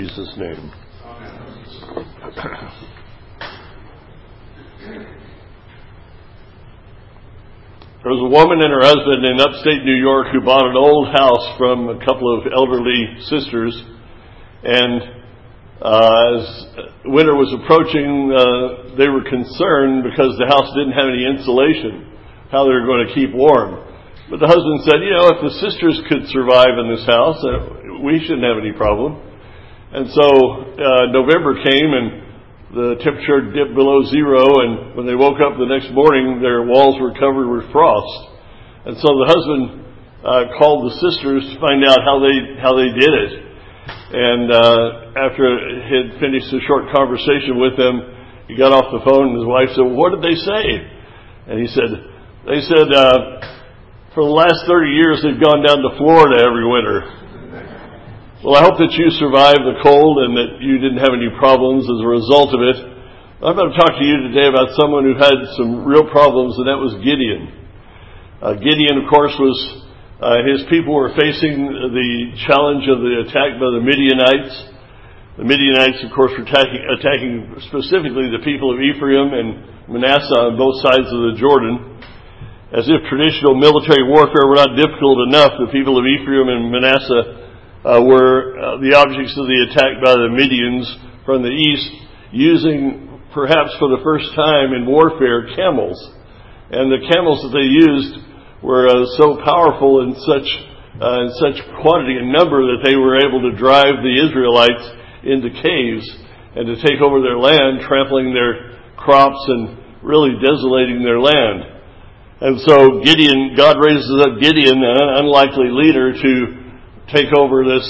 In Jesus' name. There was a woman and her husband in upstate New York who bought an old house from a couple of elderly sisters, and as winter was approaching, they were concerned because the house didn't have any insulation, how they were going to keep warm. But the husband said, if the sisters could survive in this house, we shouldn't have any problem. And so November came and the temperature dipped below zero, and when they woke up the next morning, their walls were covered with frost. And so the husband called the sisters to find out how they did it. And after he had finished a short conversation with them, he got off the phone, and his wife said, "Well, what did they say?" And they said, for the last 30 years, they've gone down to Florida every winter. Well, I hope that you survived the cold and that you didn't have any problems as a result of it. I'm going to talk to you today about someone who had some real problems, and that was Gideon. Gideon, of course, his people were facing the challenge of the attack by the Midianites. The Midianites, of course, were attacking specifically the people of Ephraim and Manasseh on both sides of the Jordan. As if traditional military warfare were not difficult enough, the people of Ephraim and Manasseh were the objects of the attack by the Midians from the east, using perhaps for the first time in warfare camels. And the camels that they used were so powerful in such quantity and number that they were able to drive the Israelites into caves and to take over their land, trampling their crops and really desolating their land. And so God raises up Gideon, an unlikely leader, to take over this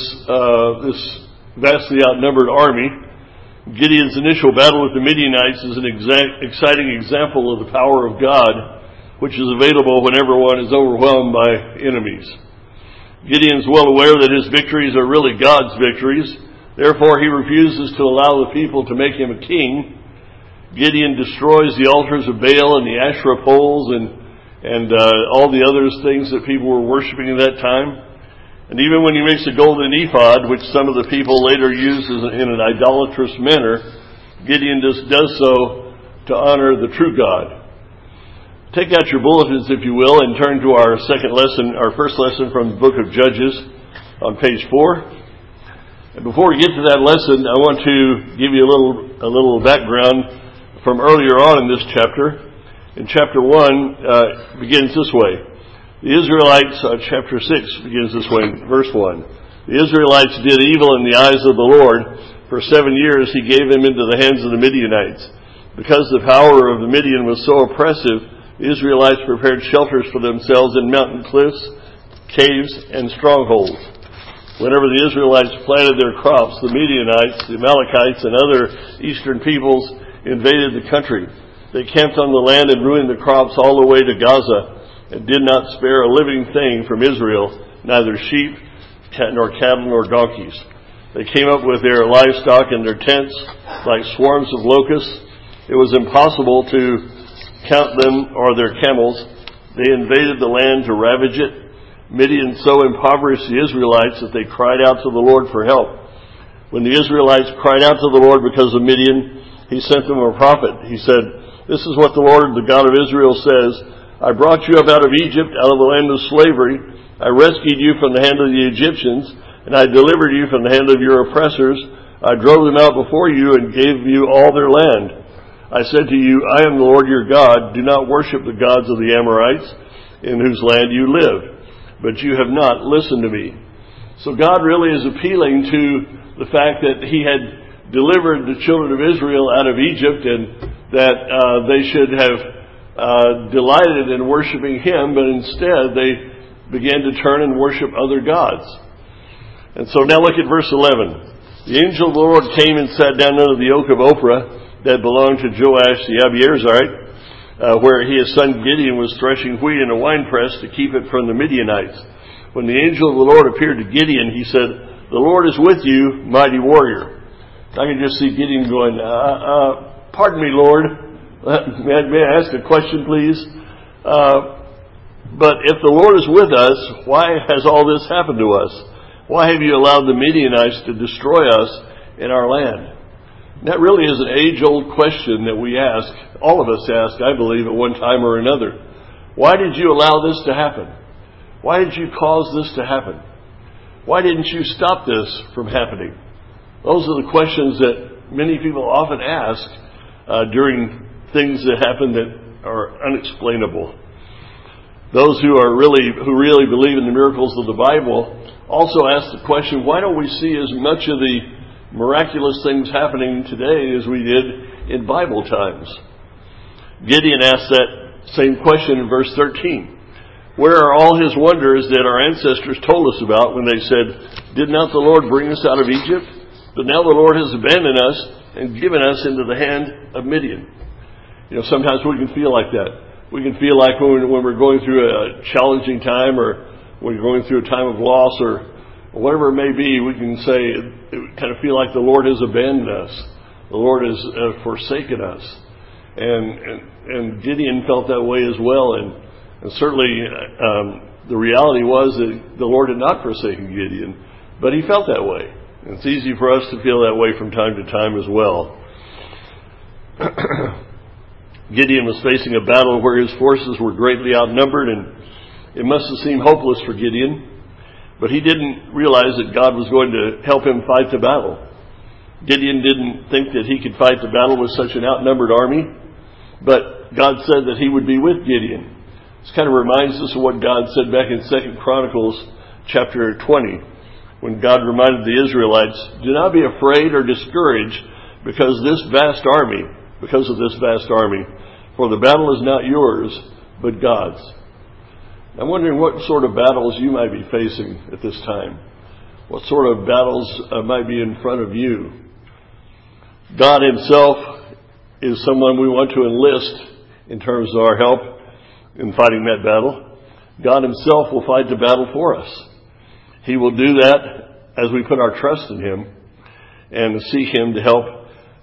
vastly outnumbered army. Gideon's initial battle with the Midianites is an exciting example of the power of God, which is available whenever one is overwhelmed by enemies. Gideon's well aware that his victories are really God's victories. Therefore, he refuses to allow the people to make him a king. Gideon destroys the altars of Baal and the Asherah poles and all the other things that people were worshiping at that time. And even when he makes a golden ephod, which some of the people later use in an idolatrous manner, Gideon just does so to honor the true God. Take out your bulletins, if you will, and turn to our first lesson from the book of Judges on page 4. And before we get to that lesson, I want to give you a little background from earlier on in this chapter. In chapter 1, begins this way. The Israelites, chapter 6 begins this way, verse 1. The Israelites did evil in the eyes of the Lord. For 7 years he gave them into the hands of the Midianites. Because the power of the Midian was so oppressive, the Israelites prepared shelters for themselves in mountain cliffs, caves, and strongholds. Whenever the Israelites planted their crops, the Midianites, the Amalekites, and other eastern peoples invaded the country. They camped on the land and ruined the crops all the way to Gaza, and did not spare a living thing from Israel, neither sheep, nor cattle, nor donkeys. They came up with their livestock and their tents like swarms of locusts. It was impossible to count them or their camels. They invaded the land to ravage it. Midian so impoverished the Israelites that they cried out to the Lord for help. When the Israelites cried out to the Lord because of Midian, he sent them a prophet. He said, "This is what the Lord, the God of Israel, says. I brought you up out of Egypt, out of the land of slavery. I rescued you from the hand of the Egyptians, and I delivered you from the hand of your oppressors. I drove them out before you and gave you all their land. I said to you, I am the Lord your God. Do not worship the gods of the Amorites, in whose land you live. But you have not listened to me." So God really is appealing to the fact that he had delivered the children of Israel out of Egypt, and that they should have delighted in worshiping him, but instead they began to turn and worship other gods. And so now look at verse 11. The angel of the Lord came and sat down under the oak of Ophrah that belonged to Joash the Abiezrite, where his son Gideon was threshing wheat in a winepress to keep it from the Midianites. When the angel of the Lord appeared to Gideon, he said, "The Lord is with you, mighty warrior." I can just see Gideon going, "Pardon me, Lord. May I ask a question, please? But if the Lord is with us, why has all this happened to us? Why have you allowed the Midianites to destroy us in our land? And that really is an age-old question that we ask, all of us ask, I believe, at one time or another. Why did you allow this to happen? Why did you cause this to happen? Why didn't you stop this from happening? Those are the questions that many people often ask during things that happen that are unexplainable. Those who really believe in the miracles of the Bible also ask the question, why don't we see as much of the miraculous things happening today as we did in Bible times? Gideon asked that same question in verse 13. Where are all his wonders that our ancestors told us about when they said, did not the Lord bring us out of Egypt? But now the Lord has abandoned us and given us into the hand of Midian. Sometimes we can feel like that. We can feel like when we're going through a challenging time, or when we're going through a time of loss, or whatever it may be, we can say, it kind of feel like the Lord has abandoned us. The Lord has forsaken us. And Gideon felt that way as well. And certainly the reality was that the Lord had not forsaken Gideon, but he felt that way. And it's easy for us to feel that way from time to time as well. Gideon was facing a battle where his forces were greatly outnumbered, and it must have seemed hopeless for Gideon. But he didn't realize that God was going to help him fight the battle. Gideon didn't think that he could fight the battle with such an outnumbered army, but God said that he would be with Gideon. This kind of reminds us of what God said back in 2 Chronicles chapter 20, when God reminded the Israelites, do not be afraid or discouraged because of this vast army, for the battle is not yours, but God's. I'm wondering what sort of battles you might be facing at this time. What sort of battles might be in front of you? God himself is someone we want to enlist in terms of our help in fighting that battle. God himself will fight the battle for us. He will do that as we put our trust in him and seek him to help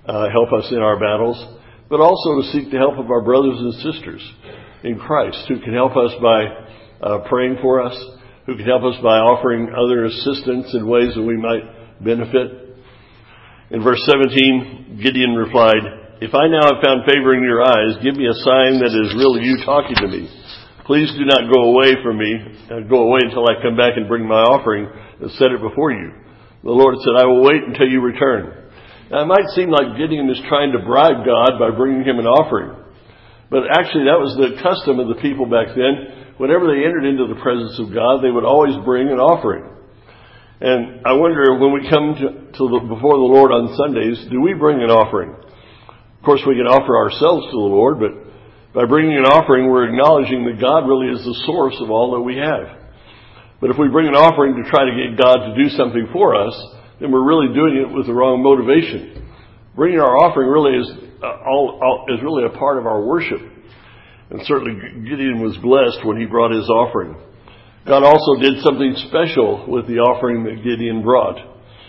us in our battles, but also to seek the help of our brothers and sisters in Christ who can help us by praying for us, who can help us by offering other assistance in ways that we might benefit. In verse 17, Gideon replied, if I now have found favor in your eyes, give me a sign that it is really you talking to me. Please do not go away from me, until I come back and bring my offering and set it before you. The Lord said, I will wait until you return. Now, it might seem like Gideon is trying to bribe God by bringing him an offering. But actually, that was the custom of the people back then. Whenever they entered into the presence of God, they would always bring an offering. And I wonder, when we come before the Lord on Sundays, do we bring an offering? Of course, we can offer ourselves to the Lord, but by bringing an offering, we're acknowledging that God really is the source of all that we have. But if we bring an offering to try to get God to do something for us, then we're really doing it with the wrong motivation. Bringing our offering really is really a part of our worship. And certainly Gideon was blessed when he brought his offering. God also did something special with the offering that Gideon brought.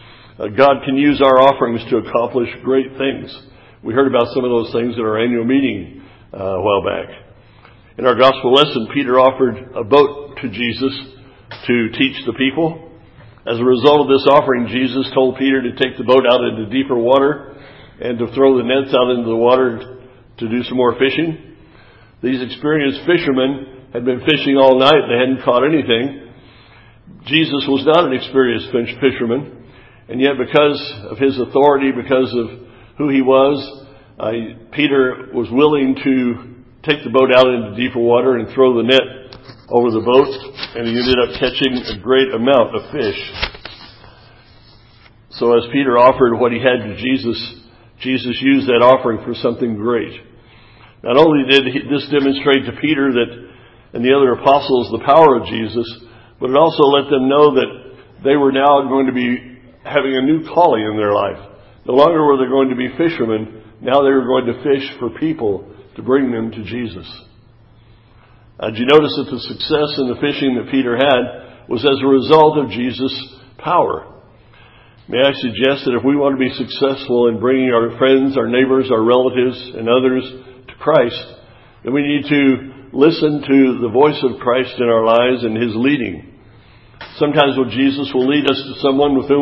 God can use our offerings to accomplish great things. We heard about some of those things at our annual meeting a while back. In our gospel lesson, Peter offered a boat to Jesus to teach the people. As a result of this offering, Jesus told Peter to take the boat out into deeper water and to throw the nets out into the water to do some more fishing. These experienced fishermen had been fishing all night. They hadn't caught anything. Jesus was not an experienced fisherman, and yet because of his authority, because of who he was, Peter was willing to take the boat out into deeper water and throw the net over the boat, and he ended up catching a great amount of fish. So as Peter offered what he had to Jesus, Jesus used that offering for something great. Not only did this demonstrate to Peter and the other apostles the power of Jesus, but it also let them know that they were now going to be having a new calling in their life. No longer were they going to be fishermen. Now they were going to fish for people to bring them to Jesus. Did you notice that the success in the fishing that Peter had was as a result of Jesus' power? May I suggest that if we want to be successful in bringing our friends, our neighbors, our relatives, and others to Christ, then we need to listen to the voice of Christ in our lives and his leading. Sometimes Jesus will lead us to someone with whom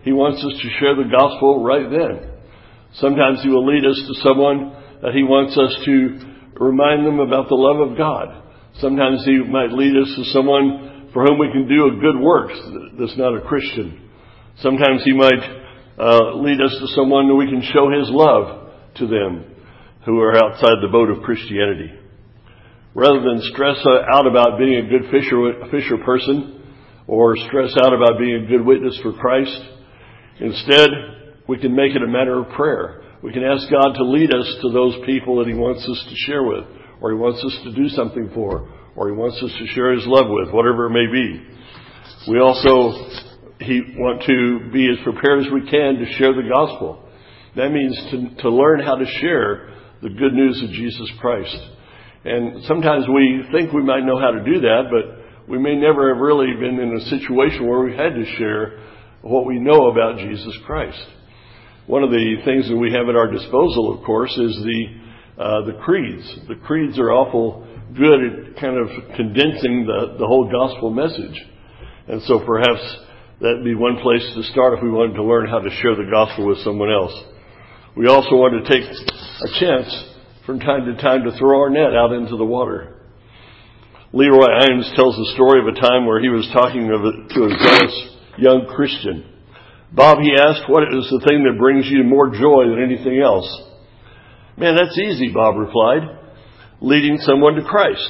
He wants us to share the gospel right then. Sometimes He will lead us to someone that He wants us to remind them about the love of God. Sometimes He might lead us to someone for whom we can do a good work that's not a Christian. Sometimes He might lead us to someone that we can show His love to them who are outside the boat of Christianity. Rather than stress out about being a good fisher person or stress out about being a good witness for Christ, instead, we can make it a matter of prayer. We can ask God to lead us to those people that He wants us to share with, or He wants us to do something for, or He wants us to share His love with, whatever it may be. We also want to be as prepared as we can to share the gospel. That means to learn how to share the good news of Jesus Christ. And sometimes we think we might know how to do that, but we may never have really been in a situation where we had to share what we know about Jesus Christ. One of the things that we have at our disposal, of course, is the creeds. The creeds are awful good at kind of condensing the whole gospel message. And so perhaps that'd be one place to start if we wanted to learn how to share the gospel with someone else. We also want to take a chance from time to time to throw our net out into the water. Leroy Imes tells the story of a time where he was talking to a zealous young Christian. Bob, he asked, what is the thing that brings you more joy than anything else? Man, that's easy, Bob replied. Leading someone to Christ.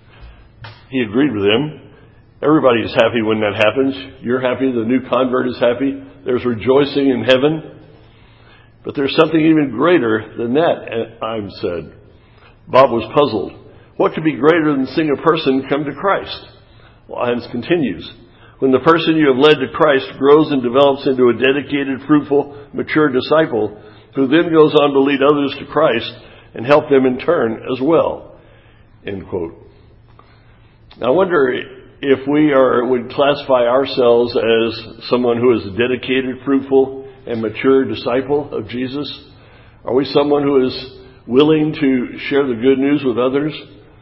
He agreed with him. Everybody is happy when that happens. You're happy, the new convert is happy. There's rejoicing in heaven. But there's something even greater than that, Imes said. Bob was puzzled. What could be greater than seeing a person come to Christ? Well, Imes continues. When the person you have led to Christ grows and develops into a dedicated, fruitful, mature disciple, who then goes on to lead others to Christ and help them in turn as well. End quote. Now, I wonder if we would classify ourselves as someone who is a dedicated, fruitful, and mature disciple of Jesus. Are we someone who is willing to share the good news with others?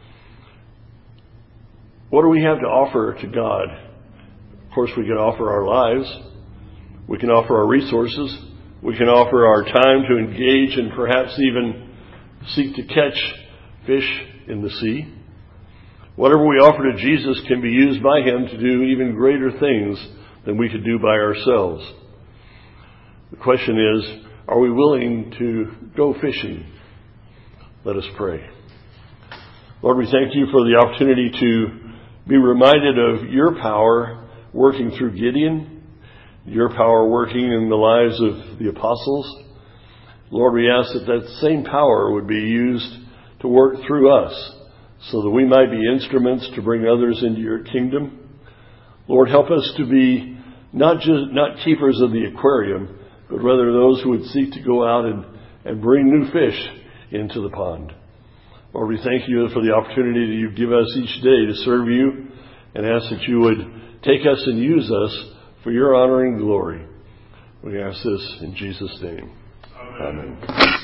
What do we have to offer to God? Of course, we can offer our lives. We can offer our resources. We can offer our time to engage and perhaps even seek to catch fish in the sea. Whatever we offer to Jesus can be used by Him to do even greater things than we could do by ourselves. The question is, are we willing to go fishing? Let us pray. Lord, we thank You for the opportunity to be reminded of Your power working through Gideon, Your power working in the lives of the apostles. Lord, we ask that same power would be used to work through us so that we might be instruments to bring others into Your kingdom. Lord, help us to be not keepers of the aquarium, but rather those who would seek to go out and bring new fish into the pond. Lord, we thank You for the opportunity that You give us each day to serve You, and ask that You would take us and use us for Your honor and glory. We ask this in Jesus' name. Amen.